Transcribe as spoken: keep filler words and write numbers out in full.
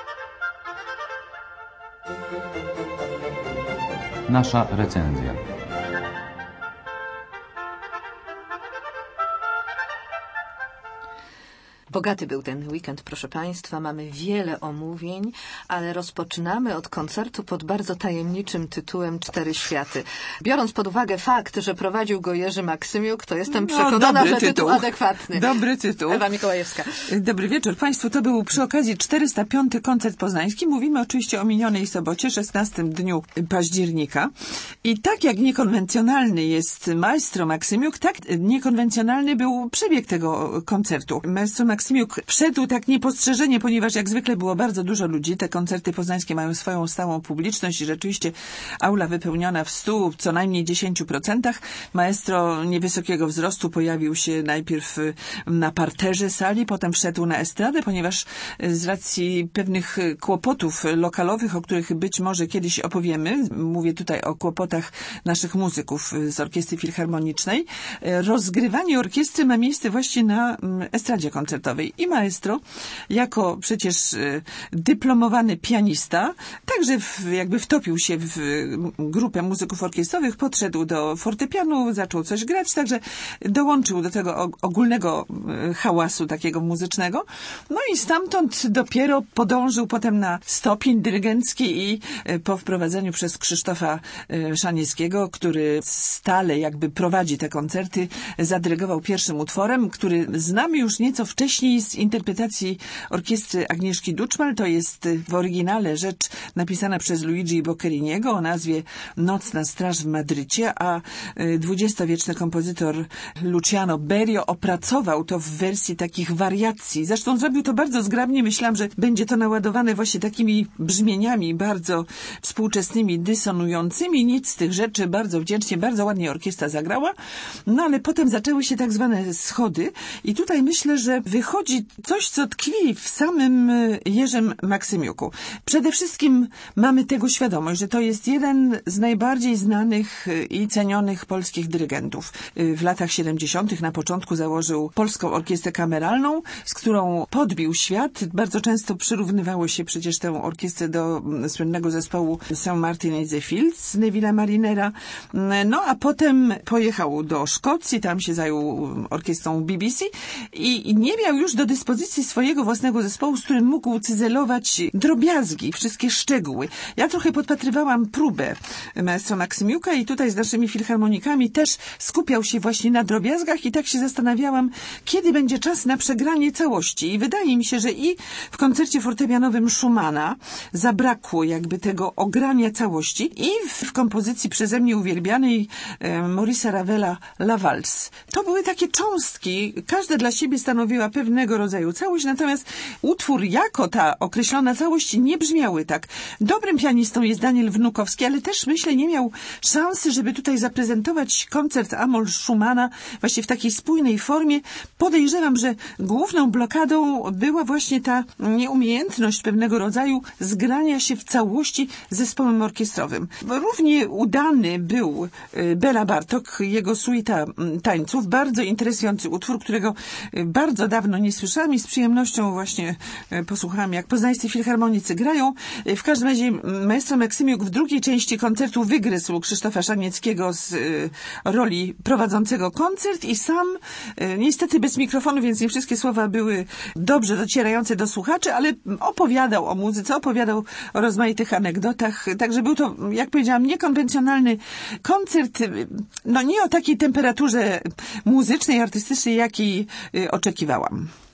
Nasza recenzja. Bogaty był ten weekend, proszę Państwa. Mamy wiele omówień, ale rozpoczynamy od koncertu pod bardzo tajemniczym tytułem Cztery Światy. Biorąc pod uwagę fakt, że prowadził go Jerzy Maksymiuk, to jestem przekonana, no, że tytuł. tytuł adekwatny. Dobry tytuł. Ewa Mikołajewska. Dobry wieczór Państwu. To był przy okazji czterysta piąty koncert poznański. Mówimy oczywiście o minionej sobocie, szesnastym dniu października. I tak jak niekonwencjonalny jest maestro Maksymiuk, tak niekonwencjonalny był przebieg tego koncertu. Maestro Maksymiuk wszedł tak niepostrzeżenie, ponieważ jak zwykle było bardzo dużo ludzi. Te koncerty poznańskie mają swoją stałą publiczność i rzeczywiście aula wypełniona w stu, co najmniej dziesięciu procentach. Maestro niewysokiego wzrostu pojawił się najpierw na parterze sali, potem wszedł na estradę, ponieważ z racji pewnych kłopotów lokalowych, o których być może kiedyś opowiemy, mówię tutaj o kłopotach naszych muzyków z Orkiestry Filharmonicznej, rozgrywanie orkiestry ma miejsce właśnie na estradzie koncertowej. I maestro, jako przecież dyplomowany pianista, także w, jakby wtopił się w grupę muzyków orkiestrowych, podszedł do fortepianu, zaczął coś grać, także dołączył do tego ogólnego hałasu takiego muzycznego. No i stamtąd dopiero podążył potem na stopień dyrygencki i po wprowadzeniu przez Krzysztofa Szanieckiego, który stale jakby prowadzi te koncerty, zadyrygował pierwszym utworem, który znamy już nieco wcześniej z interpretacji orkiestry Agnieszki Duczmal. To jest w oryginale rzecz napisana przez Luigi Boccheriniego o nazwie Nocna straż w Madrycie, a dwudziestowieczny kompozytor Luciano Berio opracował to w wersji takich wariacji. Zresztą zrobił to bardzo zgrabnie. Myślałam, że będzie to naładowane właśnie takimi brzmieniami bardzo współczesnymi, dysonującymi. Nic z tych rzeczy. Bardzo wdzięcznie, bardzo ładnie orkiestra zagrała. No ale potem zaczęły się tak zwane schody i tutaj myślę, że wychodzi coś, co tkwi w samym Jerzym Maksymiuku. Przede wszystkim mamy tego świadomość, że to jest jeden z najbardziej znanych i cenionych polskich dyrygentów. W latach siedemdziesiątych na początku założył Polską Orkiestrę Kameralną, z którą podbił świat. Bardzo często przyrównywało się przecież tę orkiestrę do słynnego zespołu Saint Martin and the Fields Neville'a Marinera. No a potem pojechał do Szkocji, tam się zajął orkiestrą B B C i nie miał już do dyspozycji swojego własnego zespołu, z którym mógł cyzelować drobiazgi, wszystkie szczegóły. Ja trochę podpatrywałam próbę maestro Maksymiuka i tutaj z naszymi filharmonikami też skupiał się właśnie na drobiazgach i tak się zastanawiałam, kiedy będzie czas na przegranie całości. I wydaje mi się, że i w koncercie fortepianowym Schumana zabrakło jakby tego ogrania całości i w kompozycji przeze mnie uwielbianej e, Maurice'a Ravela La Valse. To były takie cząstki, każda dla siebie stanowiła pewnego rodzaju całość, natomiast utwór jako ta określona całość nie brzmiały tak. Dobrym pianistą jest Daniel Wnukowski, ale też myślę nie miał szansy, żeby tutaj zaprezentować koncert Amol Schumana właśnie w takiej spójnej formie. Podejrzewam, że główną blokadą była właśnie ta nieumiejętność pewnego rodzaju zgrania się w całości z zespołem orkiestrowym. Równie udany był Bela Bartok, jego suita tańców, bardzo interesujący utwór, którego bardzo dawno nie słyszałam i z przyjemnością właśnie posłuchałam, jak poznańscy filharmonicy grają. W każdym razie maestro Maksymiuk w drugiej części koncertu wygryzł Krzysztofa Szanieckiego z roli prowadzącego koncert i sam, niestety bez mikrofonu, więc nie wszystkie słowa były dobrze docierające do słuchaczy, ale opowiadał o muzyce, opowiadał o rozmaitych anegdotach. Także był to, jak powiedziałam, niekonwencjonalny koncert. No nie o takiej temperaturze muzycznej, artystycznej, jakiej oczekiwałam.